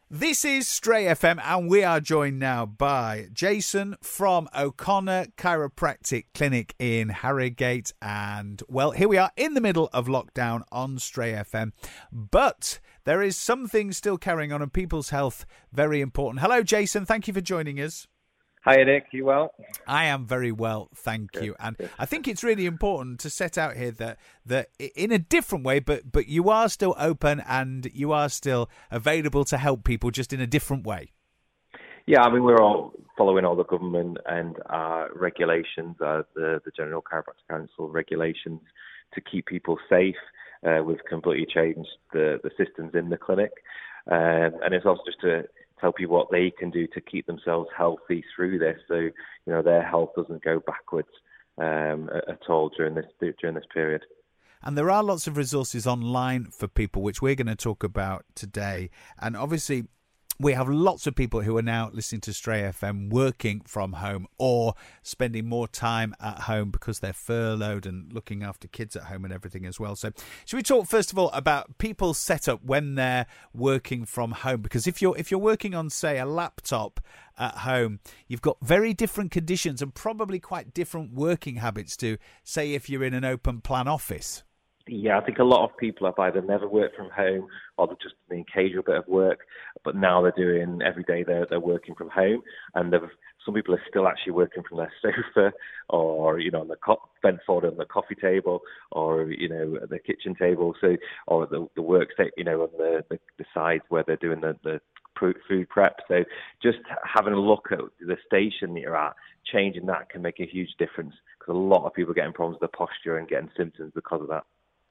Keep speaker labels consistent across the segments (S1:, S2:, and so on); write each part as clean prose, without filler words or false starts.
S1: This is Stray FM, and we are joined now by Jason from O'Connor Chiropractic Clinic in Harrogate. And, well, here we are in the middle of lockdown on Stray FM. But there is something still carrying on, and people's health very important. Hello, Jason. Thank you for joining us.
S2: Hi, Nick. You well?
S1: I am very well, thank you. And I think it's really important to set out here that in a different way, but you are still open and you are still available to help people, just in a different way.
S2: Yeah, I mean, we're all following all the government and regulations, the General Chiropractic Council regulations to keep people safe. We've completely changed the systems in the clinic. And it's also just to tell people what they can do to keep themselves healthy through this, so their health doesn't go backwards at all during this period.
S1: And there are lots of resources online for people, which we're going to talk about today. And obviously, we have lots of people who are now listening to Stray FM working from home or spending more time at home because they're furloughed and looking after kids at home and everything as well. So should we talk first of all about people's setup when they're working from home? Because if you're working on, say, a laptop at home, you've got very different conditions and probably quite different working habits to, say, if you're in an open plan office.
S2: Yeah, I think a lot of people have either never worked from home or they've just done an occasional bit of work, but now they're doing every day they're working from home, and some people are still actually working from their sofa or on the bent forward on the coffee table or at the kitchen table, or the work state on the sides where they're doing the food prep. So just having a look at the station that you're at, changing that can make a huge difference, because a lot of people are getting problems with their posture and getting symptoms because of that.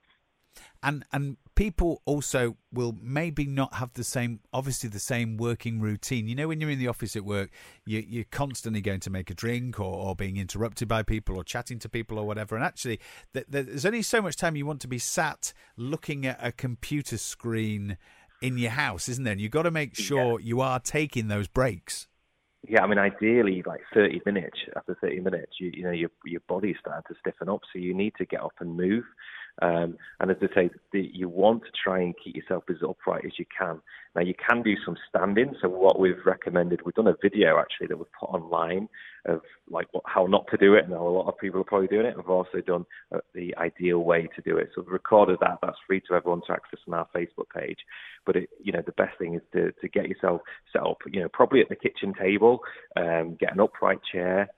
S1: And people also will maybe not have the same working routine. When you're in the office at work, you're constantly going to make a drink or being interrupted by people or chatting to people or whatever. And actually, there's only so much time you want to be sat looking at a computer screen in your house, isn't there? And you've got to make sure you are taking those breaks.
S2: Yeah, I mean, ideally, like 30 minutes. After 30 minutes, your body's starting to stiffen up, so you need to get up and move. And as I say, you want to try and keep yourself as upright as you can. Now, you can do some standing. So what we've recommended, we've done a video actually that we've put online of how not to do it. And a lot of people are probably doing it. We've also done the ideal way to do it. So we've recorded that. That's free to everyone to access on our Facebook page. But the best thing is to get yourself set up, probably at the kitchen table, get an upright chair,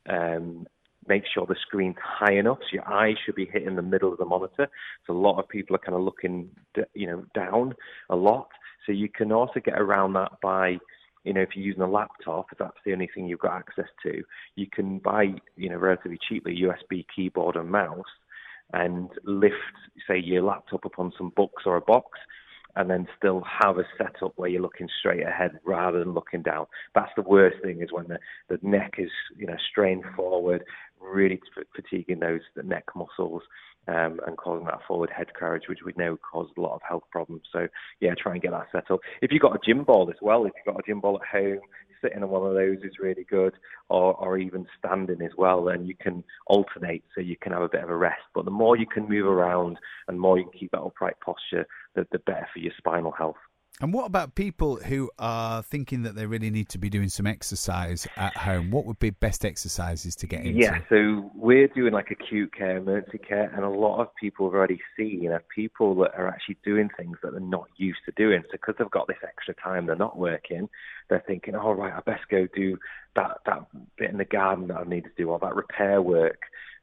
S2: make sure the screen's high enough, so your eyes should be hitting the middle of the monitor. So a lot of people are kind of looking, down a lot. So you can also get around that by, if you're using a laptop, if that's the only thing you've got access to, you can buy, relatively cheaply USB keyboard and mouse and lift, say, your laptop up on some books or a box, and then still have a setup where you're looking straight ahead rather than looking down. That's the worst thing, is when the neck is, strained forward, really fatiguing the neck muscles and causing that forward head carriage, which we know causes a lot of health problems. So, yeah, try and get that set up. If you've got a gym ball as well, if you've got a gym ball at home, sitting on one of those is really good, or even standing as well, then you can alternate so you can have a bit of a rest. But the more you can move around and more you can keep that upright posture, the better for your spinal health.
S1: And what about people who are thinking that they really need to be doing some exercise at home? What would be best exercises to get into?
S2: Yeah, so we're doing acute care, emergency care, and a lot of people have already seen people that are actually doing things that they're not used to doing. So because they've got this extra time, they're not working, they're thinking, all right, I best go do that bit in the garden that I need to do, or that repair work,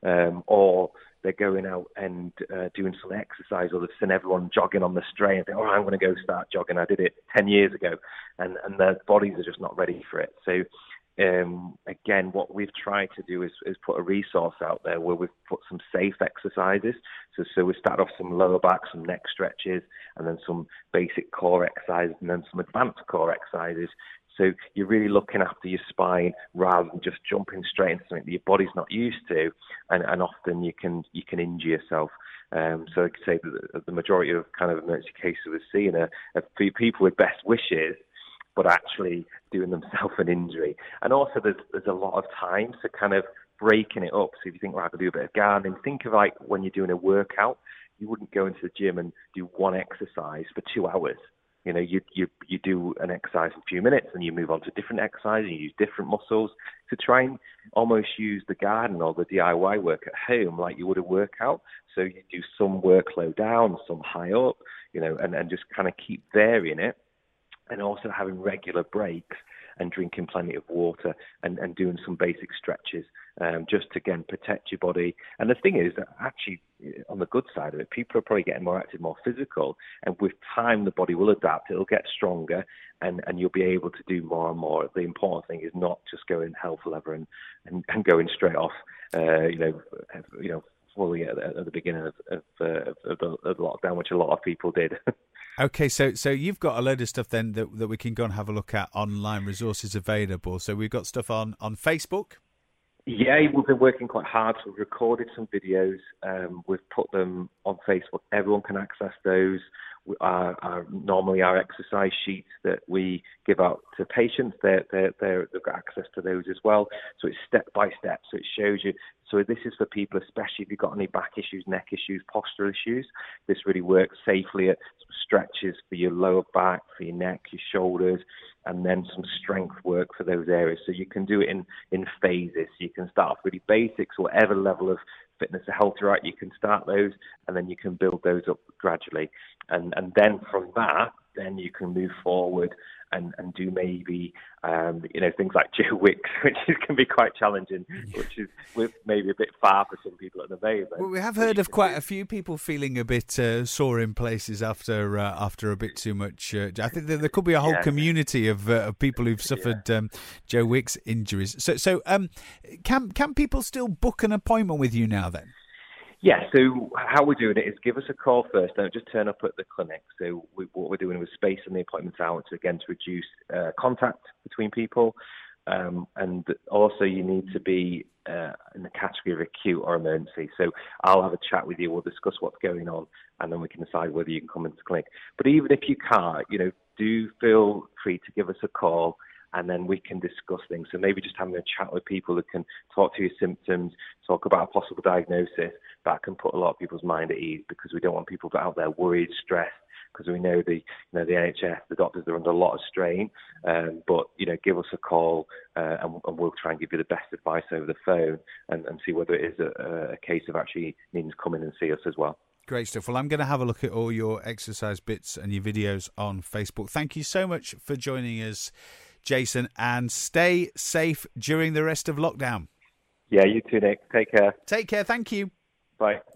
S2: or they're going out and doing some exercise, or they've seen everyone jogging on the Stray and think, oh, I'm going to go start jogging. I did it 10 years ago. And their bodies are just not ready for it. So, again, what we've tried to do is put a resource out there where we've put some safe exercises. So we start off some lower back, some neck stretches, and then some basic core exercises, and then some advanced core exercises. So you're really looking after your spine rather than just jumping straight into something that your body's not used to, and often you can injure yourself. So I could say that the majority of kind of emergency cases we're seeing are people with best wishes, but actually doing themselves an injury. And also there's a lot of time, so kind of breaking it up. So if you think, well, I could do a bit of gardening, think of when you're doing a workout, you wouldn't go into the gym and do one exercise for 2 hours. You know, you do an exercise in a few minutes, and you move on to different exercise, and you use different muscles to try and almost use the garden or the DIY work at home like you would a workout. So you do some work low down, some high up, you know, and just kind of keep varying it, and also having regular breaks and drinking plenty of water and doing some basic stretches, just to, again, protect your body. And the thing is that actually, on the good side of it, people are probably getting more active, more physical, and with time the body will adapt, it'll get stronger, and you'll be able to do more and more. The important thing is not just going hell for leather and going straight off, fully at the beginning of the lockdown, which a lot of people did.
S1: Okay, so you've got a load of stuff then that we can go and have a look at, online resources available. So we've got stuff on Facebook. Yeah,
S2: we've been working quite hard. So we've recorded some videos. We've put them on Facebook. Everyone can access those. Normally our exercise sheets that we give out to patients, they've got access to those as well. So it's step by step. So it shows you. So this is for people, especially if you've got any back issues, neck issues, postural issues. This really works safely at stretches for your lower back, for your neck, your shoulders, and then some strength work for those areas. So you can do it in phases. You can start off really basics, whatever level of fitness or health you're at, you can start those, and then you can build those up gradually. And then from that, then you can move forward and do maybe things like Joe Wicks, which can be quite challenging, which is maybe a bit far for some people at the moment.
S1: Well, we have heard of quite a few people feeling a bit sore in places after a bit too much. I think there could be a whole community of people who've suffered Joe Wicks injuries. So can people still book an appointment with you now then?
S2: Yeah, so how we're doing it is give us a call first. Don't just turn up at the clinic. So what we're doing is spacing the appointments out to reduce contact between people. And also you need to be in the category of acute or emergency. So I'll have a chat with you. We'll discuss what's going on, and then we can decide whether you can come into the clinic. But even if you can't, do feel free to give us a call, and then we can discuss things. So maybe just having a chat with people that can talk to your symptoms, talk about a possible diagnosis, that can put a lot of people's mind at ease, because we don't want people out there worried, stressed, because we know the NHS, the doctors are under a lot of strain. But give us a call, and we'll try and give you the best advice over the phone, and see whether it is a case of actually needing to come in and see us as well.
S1: Great stuff. Well, I'm going to have a look at all your exercise bits and your videos on Facebook. Thank you so much for joining us, Jason, and stay safe during the rest of lockdown.
S2: Yeah, you too, Nick. Take care.
S1: Take care. Thank you.
S2: Bye.